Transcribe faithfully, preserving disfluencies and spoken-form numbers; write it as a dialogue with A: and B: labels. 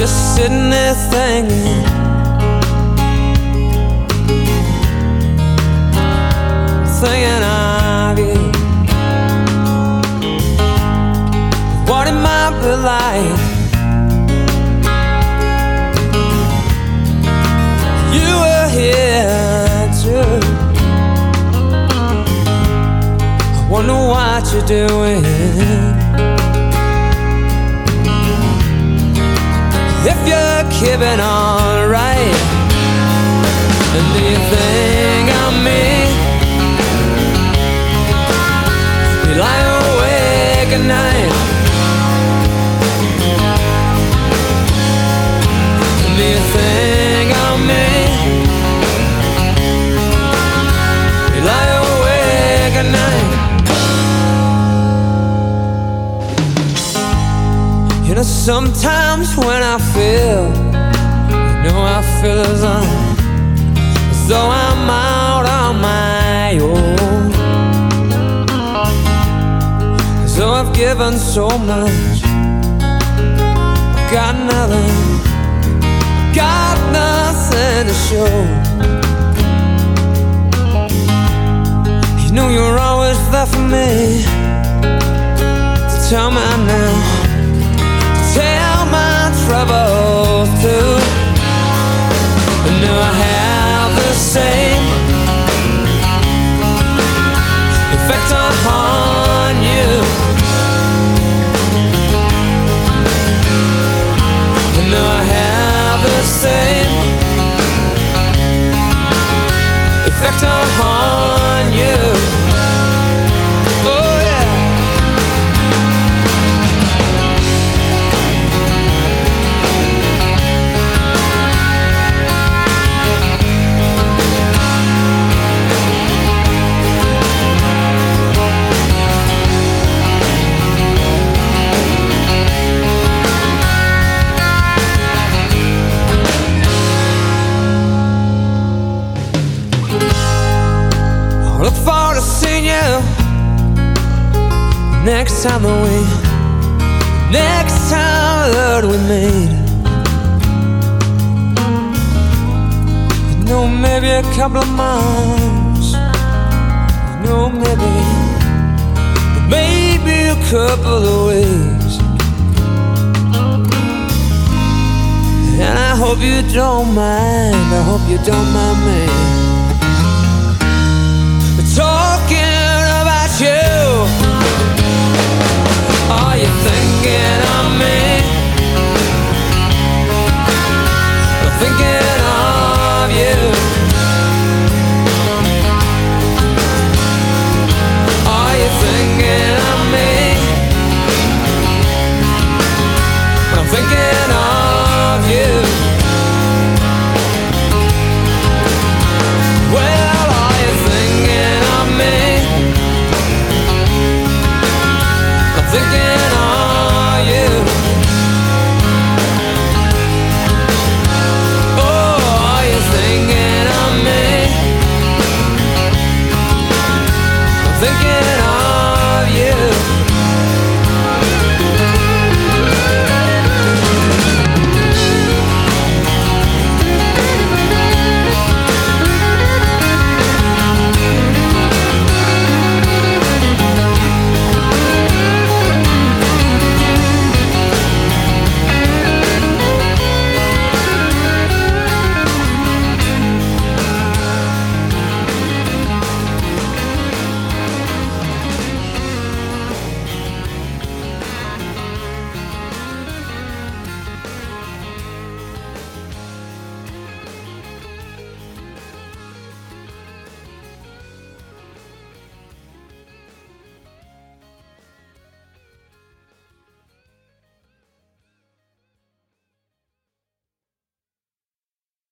A: just sitting there thinking, thinking of you, what it might be like. You were here too. I wonder what you're doing. If you're keeping on right, and do you think of me? You lie awake at night, and do you think of me? You lie awake at night. You know, sometimes when I feel, you know I feel as, um, as though I'm out on my own, as though I've given so much, got nothing, got nothing to show. You know you're always there for me, to tell me now, tell my troubles too. And now I have the same effect on you. And now I have the same effect on you. Oh yeah. Look forward to seeing you next time that we, next time that we meet. You know, maybe a couple of months, you know, maybe, maybe a couple of weeks. And I hope you don't mind, I hope you don't mind me talking about you. Are you thinking